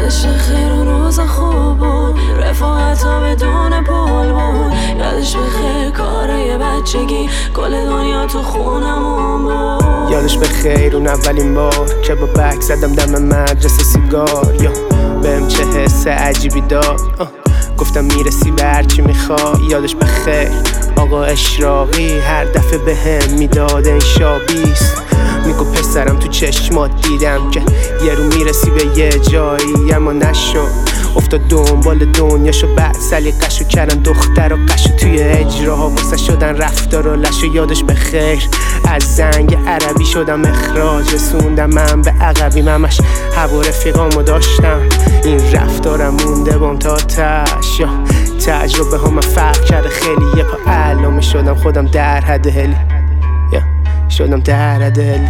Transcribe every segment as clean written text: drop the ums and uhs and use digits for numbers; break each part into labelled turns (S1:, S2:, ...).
S1: یادش خیر و روز خوب بود، رفاقت ها بدون پول بود. یادش بخیر کارای بچگی، کل دنیا تو خونمون بود.
S2: یادش بخیر اون اولین بار که با بک زدم دم مدرسه سیگار، یا بهم چه حس عجیبی داد، گفتم میرسی به هرچی میخوای. یادش بخیر آقا اشراقی هر دفعه بهم میداد انشابیست، میگو پسرم تو چشمات دیدم که یه رو میرسی به یه جایی، اما نشد. افتاد دنبال دنیاشو بعد سلیقه‌شو کردن دختر و قشو توی اجراها واسه شدن رفتار و لشو. یادش بخیر از زنگ عربی شدم اخراج، رسوندم من به عقبی ممش هوا رفیقامو داشتم. این رفتارم مونده بام تا تش، یا تجربه ها من فرق کرده خیلی. یه پا علامه شدم خودم در حد هلی، یا شدم در حد هلی.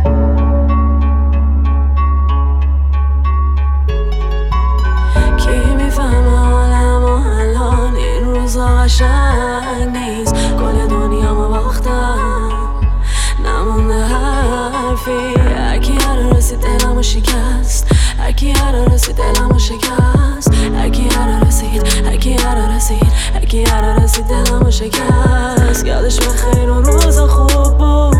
S1: قشنگ نیست، کل دنیامو باختم نمونده حرفی. هرکی هر رسید دلمو شکست، هرکی هر رسید دلمو شکست، هرکی هر رسید، هرکی هر رسید، هرکی هر رسید دلمو شکست. یادش بخیر و روز خوب بود.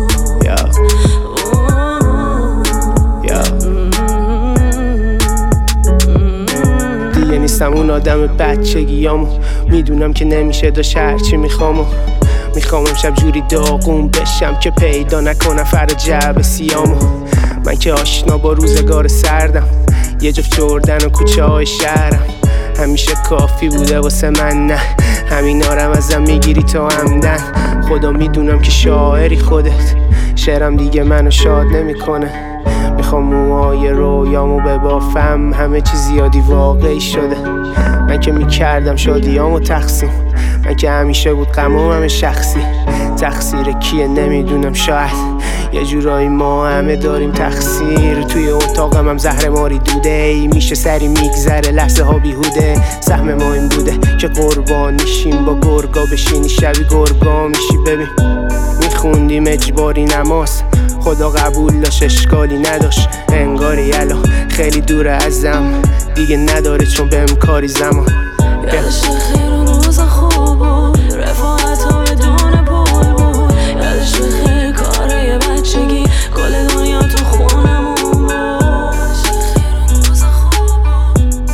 S2: دیگه نیستم اون آدم بچگیامو، میدونم که نمیشه داشت هرچی میخوام امشب جوری داغون بشم که پیدا نکنم فردا جعب سیامو. من که آشنا با روزگار سردم، یه جفت جردن و کوچه های شهرم همیشه کافی بوده واسه من. نه همینارم ازم میگیری تا همدن، خدا میدونم که شاعری خودت، شعرم دیگه منو شاد نمیکنه. میخوام موهای رویامو ببافم، همه چی زیادی واقعی شده. من که میکردم شادیامو تقسیم، من که همیشه بود غمم همه شخصی. تقصیر کیه نمیدونم، شاید یه جورایی ما همه داریم تقصیر. توی اتاقم هم زهر ماری دوده ای، میشه سری میگذره لحظه ها بیهوده. سهم ما این بوده که قربان نیشیم، با گرگا بشینی شبی گرگا میشی. ببین میخوندیم اجباری نماز، خدا قبول داشت اشکالی نداشت. انگاری الان خیلی دوره ازم، دیگه نداره چون بهم کاری زمان.
S1: یادش خیر و روز خوب بود، رفاقت ها بدون پول بود. یادش بخیر کارای بچگی، کل دنیا تو خونمون بود. یادش خیر و روز خوب بود،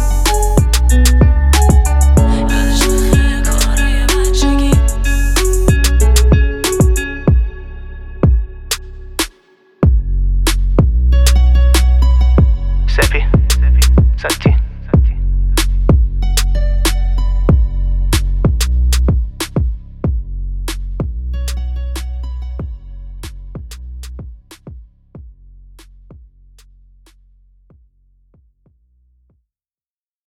S1: یادش بخیر کارای بچگی.
S2: سپی ساتی